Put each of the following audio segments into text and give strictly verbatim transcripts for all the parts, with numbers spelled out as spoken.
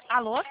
Alô?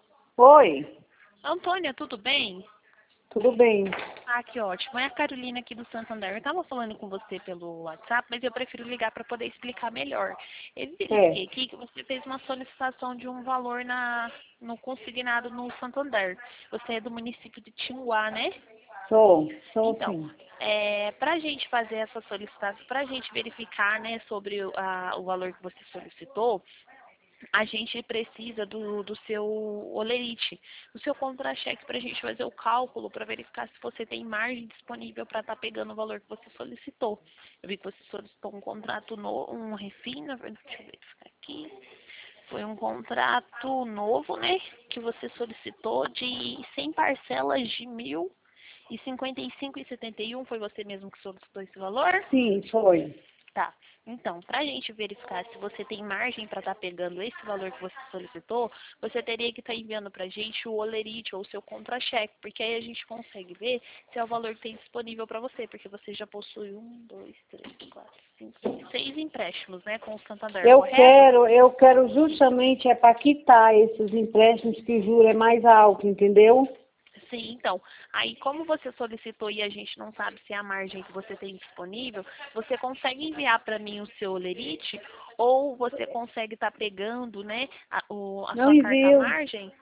Oi, Antônia, tudo bem? tudo bem? Ah, que ótimo. É a Carolina aqui do Santander. Eu estava falando com você pelo WhatsApp, mas eu prefiro ligar para poder explicar melhor. Eu verifiquei Certo. aqui que você fez uma solicitação de um valor na, no consignado no Santander. Você é do município de Tinguá, né? Sou, sou Então, sim. é, para a gente fazer essa solicitação, para a gente verificar, né, sobre o, a- o valor que você solicitou, a gente precisa do, do seu olerite, do seu contra-cheque para a gente fazer o cálculo para verificar se você tem margem disponível para estar pegando o valor que você solicitou. Eu vi que você solicitou um contrato novo, um refim, na verdade, deixa eu verificar aqui. Foi um contrato novo, né, que você solicitou de cem parcelas de mil e cinquenta e cinco e setenta e um. Foi você mesmo que solicitou esse valor? Sim, foi. Tá. Então, para a gente verificar se você tem margem para estar pegando esse valor que você solicitou, você teria que estar enviando para a gente o olerite ou o seu contra-cheque, porque aí a gente consegue ver se é o valor que tem disponível para você, porque você já possui um, dois, três, quatro, cinco, seis, seis empréstimos, né, com o Santander, Eu correto? quero, eu quero justamente é para quitar esses empréstimos que o juro é mais alto, entendeu? Sim, então, aí como você solicitou e a gente não sabe se é a margem que você tem disponível, você consegue enviar para mim o seu olerite ou você consegue estar pegando, né, a, o, a Não sua carta envio, margem?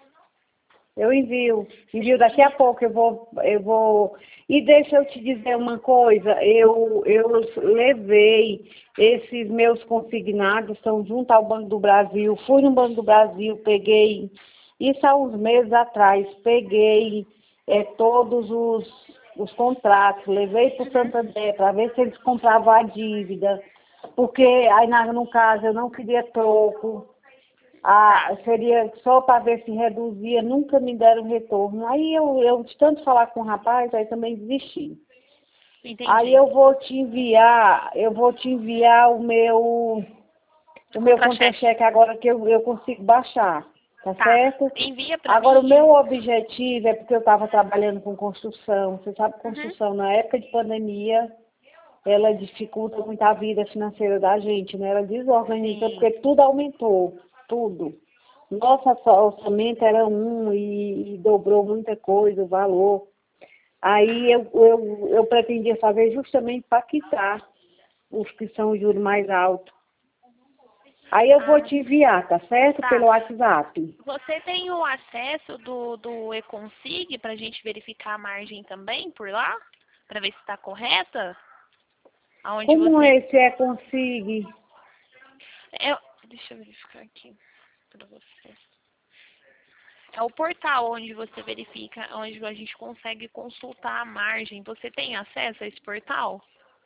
eu envio. Envio daqui a pouco, eu vou, eu vou. E deixa eu te dizer uma coisa, eu, eu levei esses meus consignados, estão junto ao Banco do Brasil, fui no Banco do Brasil, peguei, isso há uns meses atrás, peguei é, todos os, os contratos, levei para o Uhum. Santander para ver se eles compravam a dívida, porque aí na, no caso eu não queria troco. Tá, Ah, seria só para ver se reduzia, nunca me deram retorno. Aí eu, eu de tanto falar com o rapaz, aí também desisti. Aí entendi. eu vou te enviar, eu vou te enviar o meu, o meu Contra-cheque. contra-cheque agora que eu, eu consigo baixar, tá Tá, certo? envia para Agora o mim. meu objetivo é porque eu estava trabalhando com construção. Você sabe, Uhum. construção na época de pandemia, ela dificulta muito a vida financeira da gente, né? Ela desorganiza Sim. porque tudo aumentou, tudo. Nossa só orçamento era um e, e dobrou muita coisa, o valor. Aí eu, eu, eu pretendia fazer justamente para quitar os que são os juros mais altos. Aí eu vou Ah, te enviar, tá certo? tá. Pelo WhatsApp. Você tem o acesso do, do Econsig para a gente verificar a margem também por lá? Para ver se está correta? Aonde Como você. esse é consigo? Eu, deixa eu verificar aqui para você. É o portal onde você verifica, onde a gente consegue consultar a margem. Você tem acesso a esse portal?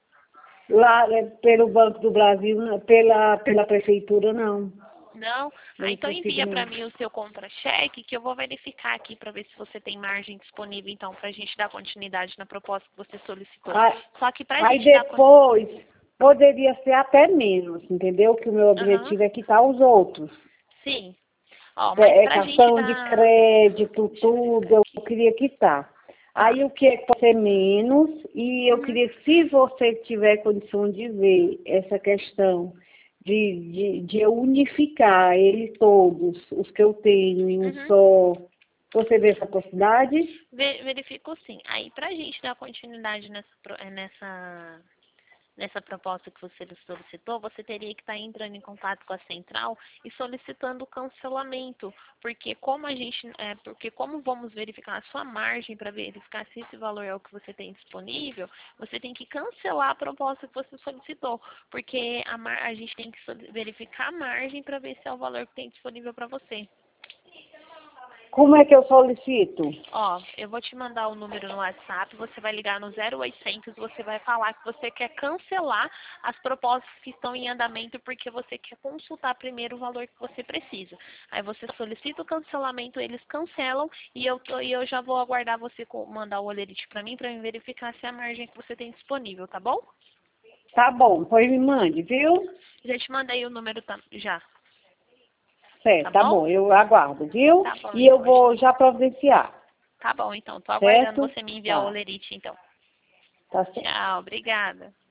Lá é, pelo Banco do Brasil, não, pela, pela prefeitura, não. Não? Eu Ah, não então consigo, envia para não. mim o seu contra-cheque que eu vou verificar aqui para ver se você tem margem disponível, então, para a gente dar continuidade na proposta que você solicitou. Aí, Só que para a aí gente dar continuidade. depois, poderia ser até menos, entendeu? Que o meu Aham. objetivo é quitar os outros. Sim. Ó, mas É, é para a gente cartão de dar. crédito, Deixa eu verificar tudo, eu aqui. queria quitar. Tá. Aí o que é que pode ser menos, e eu Uhum. queria, se você tiver condição de ver essa questão de, de, de eu unificar eles todos, os que eu tenho em um Uhum. só, você vê essa possibilidade? Ve- Verifico sim. Aí, para a gente dar continuidade nessa, pro- eh, nessa, nessa proposta que você solicitou, você teria que estar entrando em contato com a central e solicitando o cancelamento, porque como a gente, é, porque como vamos verificar a sua margem para verificar se esse valor é o que você tem disponível, você tem que cancelar a proposta que você solicitou, porque a, mar, a gente tem que soli- verificar a margem para ver se é o valor que tem disponível para você. Como é que eu solicito? Ó, eu vou te mandar o número no WhatsApp, você vai ligar no zero oitocentos, você vai falar que você quer cancelar as propostas que estão em andamento porque você quer consultar primeiro o valor que você precisa. Aí você solicita o cancelamento, eles cancelam e eu, tô- e eu já vou aguardar você co- mandar o olerite para mim para verificar se é a margem que você tem disponível, tá bom? Tá bom, pois me mande, viu? Já te mandei o número tam- já, tá Certo, tá bom? bom, eu aguardo, viu? Tá bom E eu então, vou Angeli. já providenciar, Tá bom então, tô aguardando certo? você me enviar o Tá, olerite então. tá certo. Tchau, obrigada.